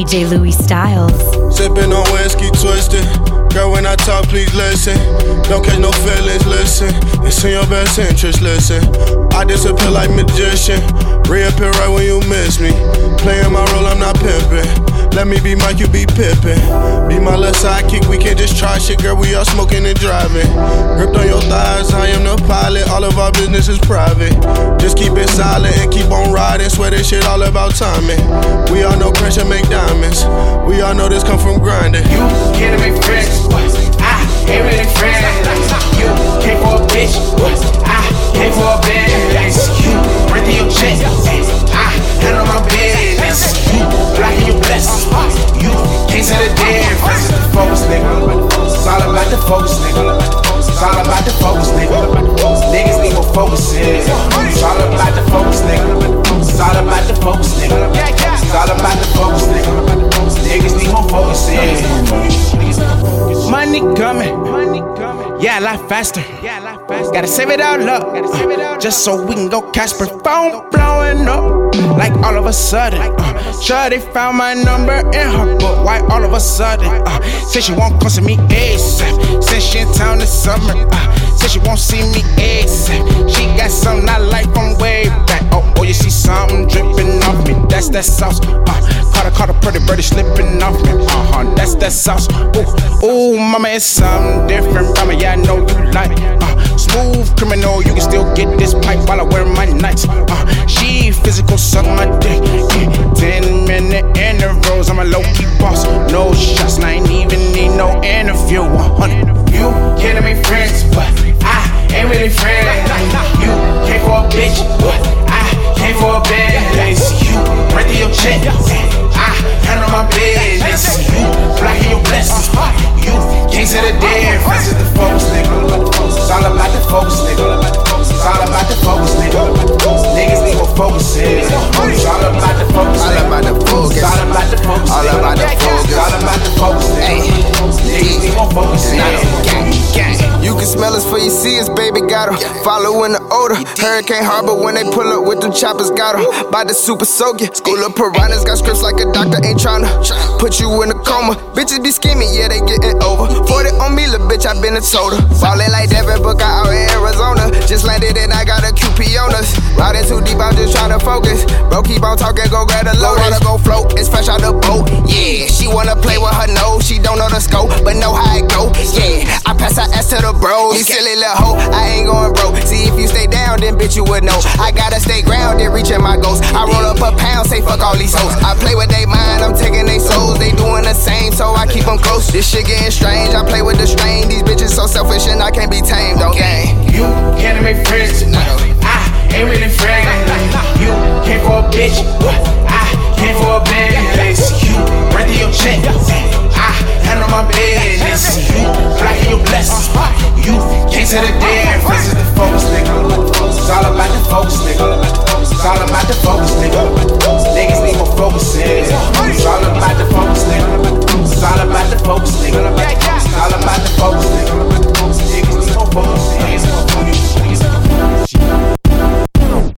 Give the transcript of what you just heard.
DJ Louis Styles. Sipping on whiskey, twisted. Girl, when I talk, please listen. Don't catch no feelings, listen. It's in your best interest, listen. I disappear like magician. Reappear right when you miss me. Playing my role, I'm not pimping. Let me be Mike, you be Pippin. Be my little sidekick, we can't just try shit, girl, we all smoking and driving. Gripped on your thighs, I am the pilot, all of our business is private. Just keep it silent and keep on riding, swear this shit all about timing. We all know pressure make diamonds, we all know this come from grinding. You can't make friends, I ain't really friends. You came for a bitch, I came for a bitch. You rent your check, I handle my business. You blocking your blessings, you can't say the difference. It's the focus, nigga. It's all about the focus, nigga. It's all about the focus, nigga. Niggas need more focusing. It's all about the focus, nigga. It's all about the focus, nigga. It's all about the focus, nigga. Niggas need more focusing. Money coming, yeah, a lot faster. Gotta save it all up, just so we can go Casper. Phone blowing up, like all of a sudden. Shawty found my number in her book. Why all of a sudden? Say she won't come to me ASAP. Since she in town this summer. Say she won't see me ASAP. She got something I like from way back. Oh, you see something dripping off me. That's that sauce. Caught a pretty birdie slipping off me. That's that sauce. Ooh, mama, it's something different. Mama, yeah, I know you like. Smooth criminal, you can still get this pipe while I wear my nights. She physical, suck my dick. 10-minute intervals, I'm a low-key boss. No shots, and I ain't even need no interview. 100. You can't make friends, but I ain't really friends. You came for a bitch, but I came for a bitch. You rent your check, I handle my business. You blocking your blessings, you can't say the difference. It's the focus, nigga. It's all about the focus, nigga. It's all about the focus, nigga. Niggas need more focusing. It's all about the focus, all about the focus. It's all about the focus, all about the focus. It's all about the focus, nigga. Niggas need more focusing. You can smell us before you see us, baby, got 'em. Following the odor. Hurricane Harbor when they pull up with them choppers, got 'em. By the super soaking. School of piranhas got scripts like a doctor ain't tryna put you in a coma. Bitches be scheming, yeah, they getting over. 40 on me, little bitch, I been a soda. Ballin' like Devin Booker out in Arizona. Just landed and I got a QP on us. Riding too deep, I'm just tryna focus. Bro, keep on talking, go grab the load. Wanna go float, it's fresh out the boat. Yeah, she wanna play with her nose. She don't know the scope, but know how it go. Yeah, I pass her ass to the bros. You silly little hoe, I ain't going broke. See, if you stay down, then bitch, you would know. I gotta stay grounded, reaching my goals. I roll up a pound, say fuck all these hoes. I play with they mind, I'm taking they souls. They doing the same, so I keep them close. This shit getting strange, I play with the strain. These bitches so selfish and I can't be tamed.